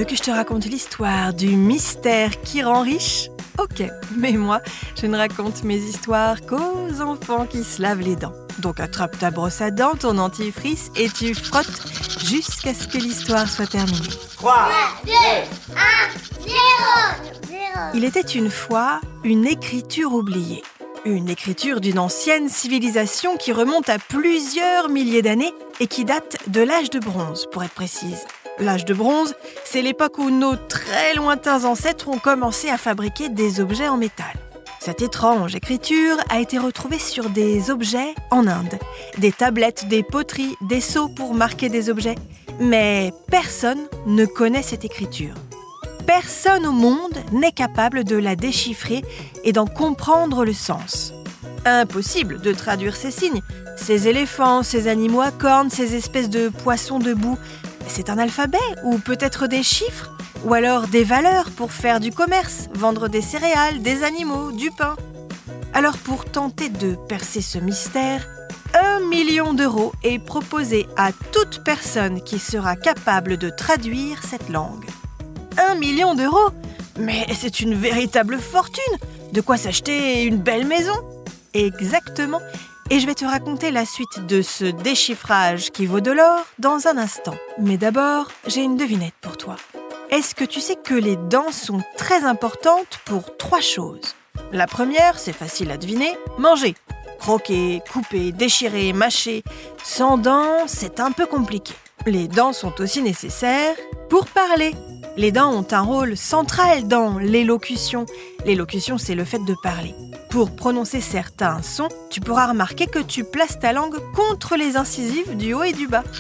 veux que je te raconte l'histoire du mystère qui rend riche ? Ok, mais moi, je ne raconte mes histoires qu'aux enfants qui se lavent les dents. Donc attrape ta brosse à dents, ton dentifrice et tu frottes jusqu'à ce que l'histoire soit terminée. 3, 2, 1, 0. Il était une fois une écriture oubliée. Une écriture d'une ancienne civilisation qui remonte à plusieurs milliers d'années et qui date de l'âge de bronze, pour être précise. L'âge de bronze, c'est l'époque où nos très lointains ancêtres ont commencé à fabriquer des objets en métal. Cette étrange écriture a été retrouvée sur des objets en Inde. Des tablettes, des poteries, des seaux pour marquer des objets. Mais personne ne connaît cette écriture. Personne au monde n'est capable de la déchiffrer et d'en comprendre le sens. Impossible de traduire ces signes, ces éléphants, ces animaux à cornes, ces espèces de poissons debout. C'est un alphabet ou peut-être des chiffres ou alors des valeurs pour faire du commerce, vendre des céréales, des animaux, du pain. Alors pour tenter de percer ce mystère, 1 million d'euros est proposé à toute personne qui sera capable de traduire cette langue. 1 million d'euros ? Mais c'est une véritable fortune ! De quoi s'acheter une belle maison ? Exactement. Et je vais te raconter la suite de ce déchiffrage qui vaut de l'or dans un instant. Mais d'abord, j'ai une devinette pour toi. Est-ce que tu sais que les dents sont très importantes pour 3 choses ? La première, c'est facile à deviner, manger. Croquer, couper, déchirer, mâcher. Sans dents, c'est un peu compliqué. Les dents sont aussi nécessaires pour parler. Les dents ont un rôle central dans l'élocution. L'élocution, c'est le fait de parler. Pour prononcer certains sons, tu pourras remarquer que tu places ta langue contre les incisives du haut et du bas.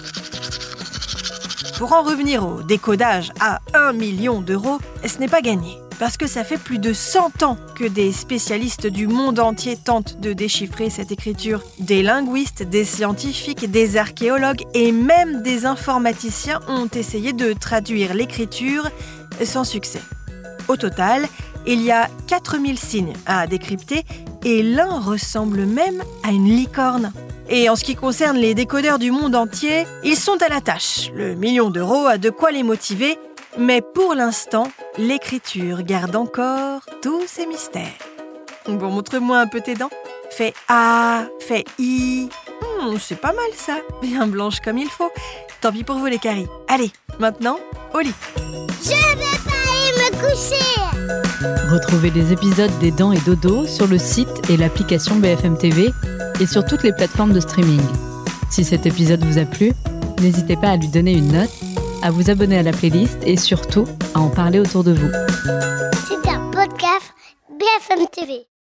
Pour en revenir au décodage à 1 million d'euros, ce n'est pas gagné. Parce que ça fait plus de 100 ans que des spécialistes du monde entier tentent de déchiffrer cette écriture. Des linguistes, des scientifiques, des archéologues et même des informaticiens ont essayé de traduire l'écriture sans succès. Au total, il y a 4000 signes à décrypter et l'un ressemble même à une licorne. Et en ce qui concerne les décodeurs du monde entier, ils sont à la tâche. Le million d'euros a de quoi les motiver. Mais pour l'instant, l'écriture garde encore tous ses mystères. Bon, montre-moi un peu tes dents. Fais A, fais I. C'est pas mal ça, bien blanche comme il faut. Tant pis pour vous les caries. Allez, maintenant, au lit. Je vais pas aller me coucher. Retrouvez les épisodes des Dents et Dodo sur le site et l'application BFM TV et sur toutes les plateformes de streaming. Si cet épisode vous a plu, n'hésitez pas à lui donner une note, à vous abonner à la playlist et surtout à en parler autour de vous. C'est un podcast BFM TV.